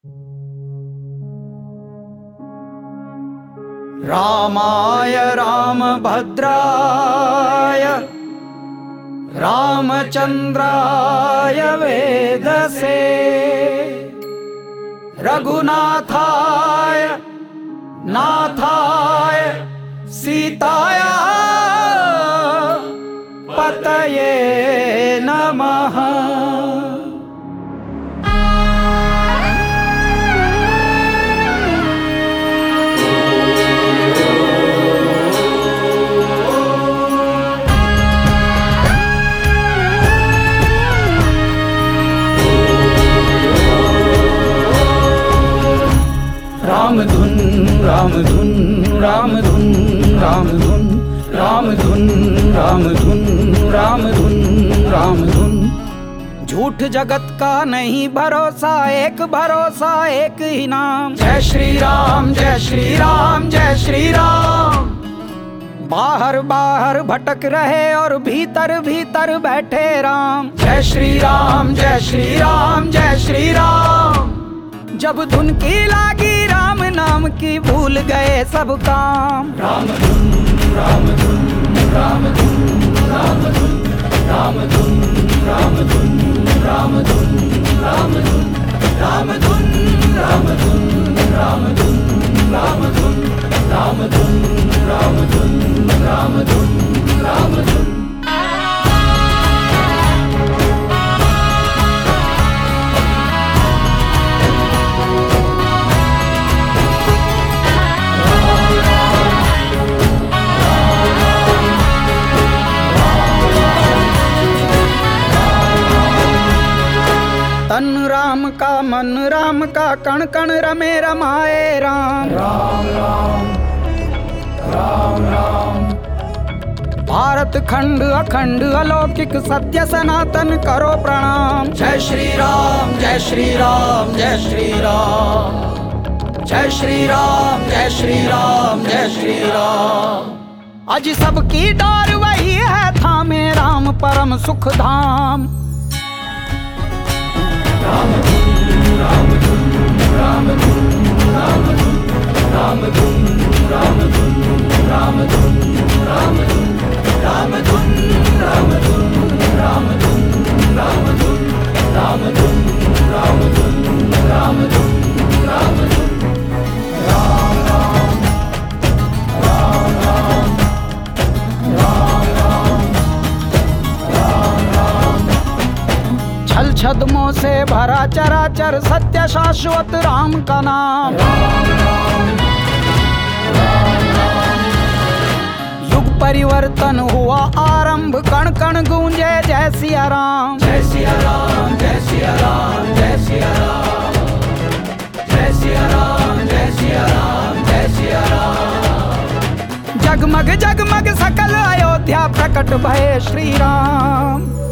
रामाय रामभद्राय रामचन्द्राय वेदसे रघुनाथाय नाथाय सीताया पतये नमः। राम धुन राम धुन राम धुन राम धुन राम धुन राम धुन राम धुन राम धुन। झूठ जगत का नहीं भरोसा, एक भरोसा एक ही नाम। जय श्री राम जय श्री राम जय श्री राम। बाहर बाहर भटक रहे और भीतर भीतर बैठे राम। जय श्री राम जय श्री राम जय श्री राम। जब धुन की लागी राम नाम की, भूल गए सब काम। राम धुन राम धुन राम धुन राम धुन राम धुन राम धुन राम धुन राम धुन राम धुन राम धुन राम धुन राम धुन राम धुन राम धुन राम धुन राम धुन। तन राम का मन राम का, कण कण रमे रमाए राम। राम राम राम राम। भारत खंड अखंड अलौकिक सत्य सनातन करो प्रणाम। जय श्री राम जय श्री राम जय श्री राम। जय श्री राम जय श्री राम जय श्री राम। आज सबकी डोर वही है थामे, राम परम सुख धाम। राम धुन राम धुन राम धुन राम धुन राम धुन राम धुन राम धुन राम धुन राम धुन राम धुन राम धुन राम धुन राम धुन राम धुन राम धुन राम धुन। राम राम राम राम राम राम राम। छल छद्मों से भरा चराचर, सत्य शाश्वत राम का नाम। राम राम राम राम। युग परिवर्तन हुआ आरंभ, कण कण गूंजे जय सिया राम। जय सिया राम जय सिया राम जय सिया राम। जय सिया राम जय सिया राम जय सिया राम। जगमग जगमग सकल अयोध्या प्रकट भये श्री राम।